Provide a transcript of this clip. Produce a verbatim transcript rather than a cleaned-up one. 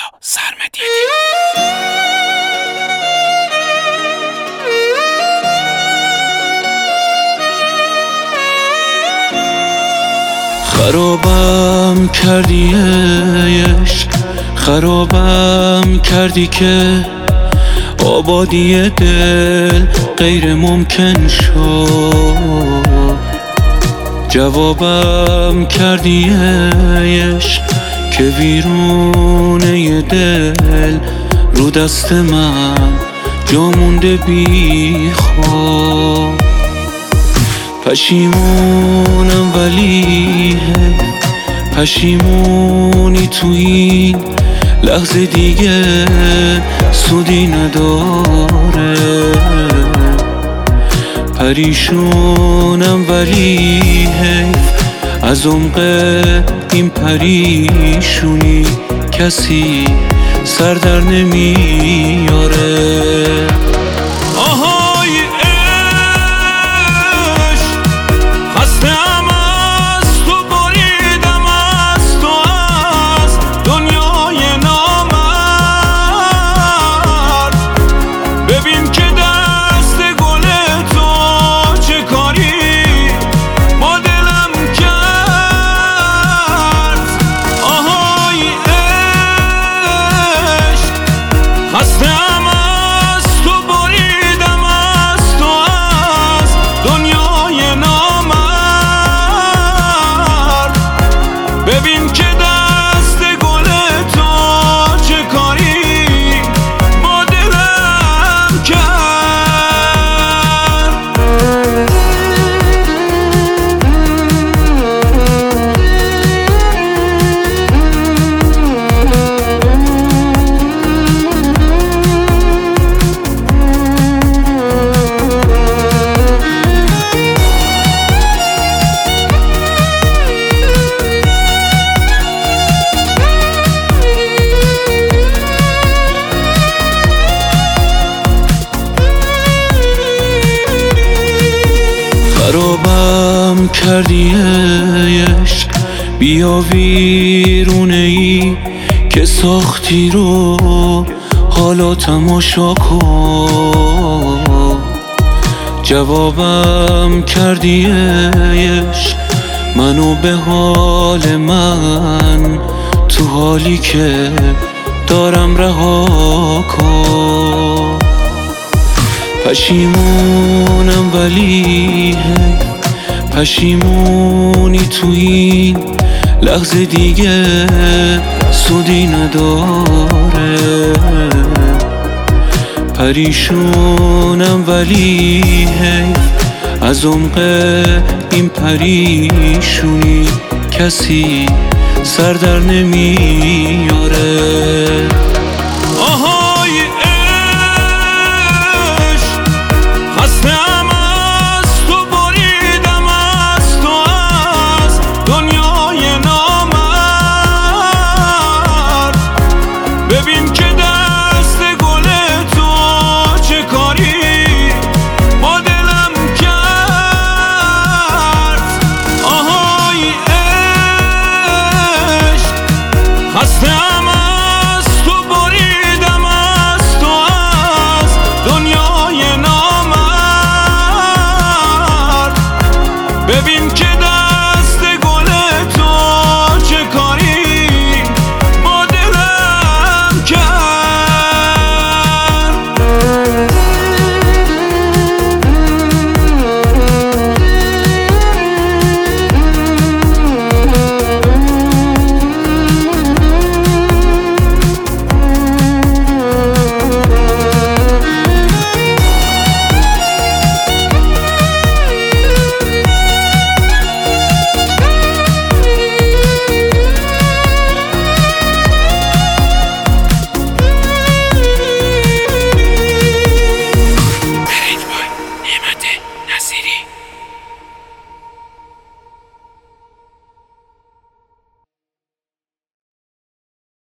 سرمدیدی. خرابم کردی عشق، خرابم کردی که آبادی دل غیر ممکن شد. جوابم کردی عشق که ویرونه دل رو دست من جا مونده بی خود. پشیمونم ولی پشیمونی تو این لحظه دیگه سودی نداره. پریشونم ولی حیف از عمق این پریشونی کسی سر در نمیاره. ببین که دست گل تو چه کاری با دلم کرد. خرابم کردی عشق، بیا ویرونه ای که ساختی رو حالا تماشا کن. جوابم کردی عشق منو به حال من تو حالی که دارم رها کن. پشیمونم ولی پشیمونی تو این لحظه دیگه سودی نداره. پریشونم ولی حیف از عمق این پریشونی کسی سر در نمیاره.